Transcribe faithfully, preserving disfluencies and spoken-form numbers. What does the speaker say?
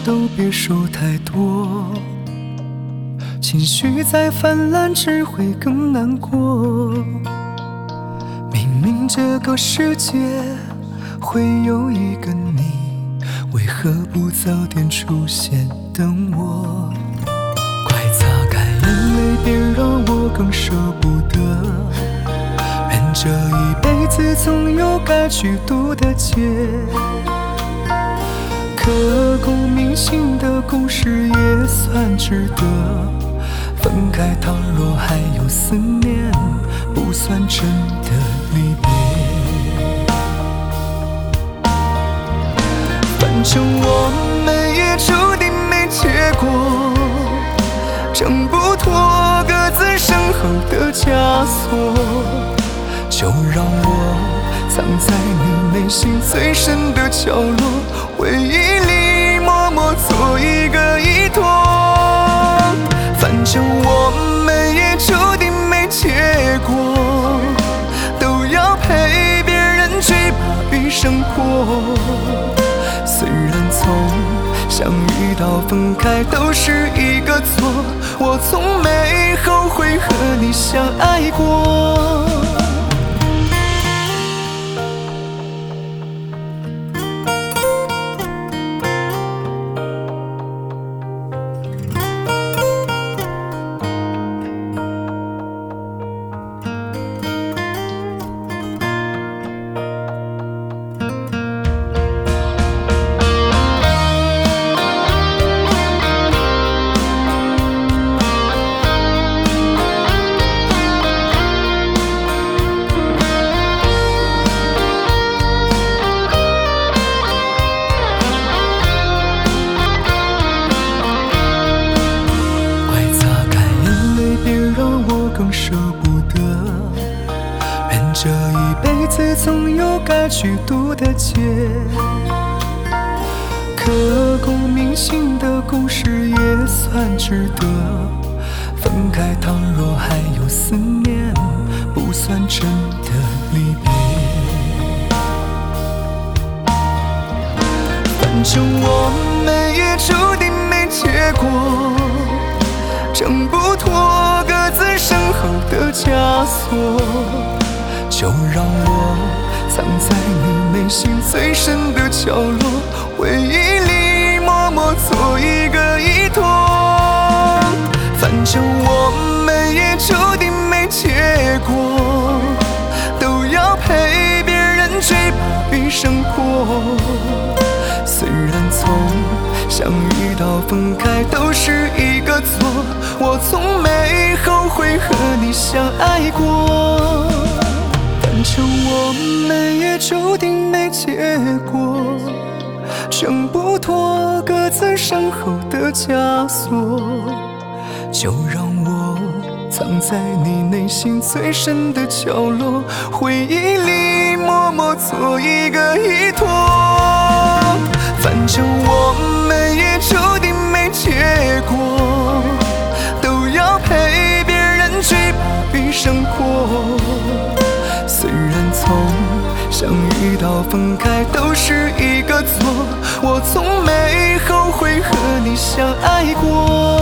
都别说太多，情绪再泛滥只会更难过。明明这个世界会有一个你，为何不早点出现等我？快擦干眼泪，别让我更舍不得。人这一辈子总有该虚度的劫，刻骨铭心的故事也算值得。分开倘若还有思念，不算真的离别。反正我们也注定没结果，挣不脱各自身后的枷锁，就让我藏在你内心最深的角落，回忆里默默做一个依托。反正我们也注定没结果，都要陪别人去把余生过。虽然从相遇到分开都是一个错，我从没后悔和你相爱过。舍不得，人这一辈子总有该虚度的劫，刻骨铭心的故事也算值得。分开倘若还有思念，不算真的离别。反正我们也注定没结果，挣不脱各自身后的枷锁，就让我藏在你内心最深的角落，回忆里默默做一个依托。反正我们也注定没结果，都要陪别人去把余生过。虽然从相遇到分开都是一个错，我从没后悔和你相爱过。反正我们也注定没结果，挣不脱各自身后的枷锁，就让我藏在你内心最深的角落，回忆里默默做一个依托。反正我们也注定没结果，都要陪别人去把余生过。虽然从相遇到分开都是一个错，我从没后悔和你相爱过。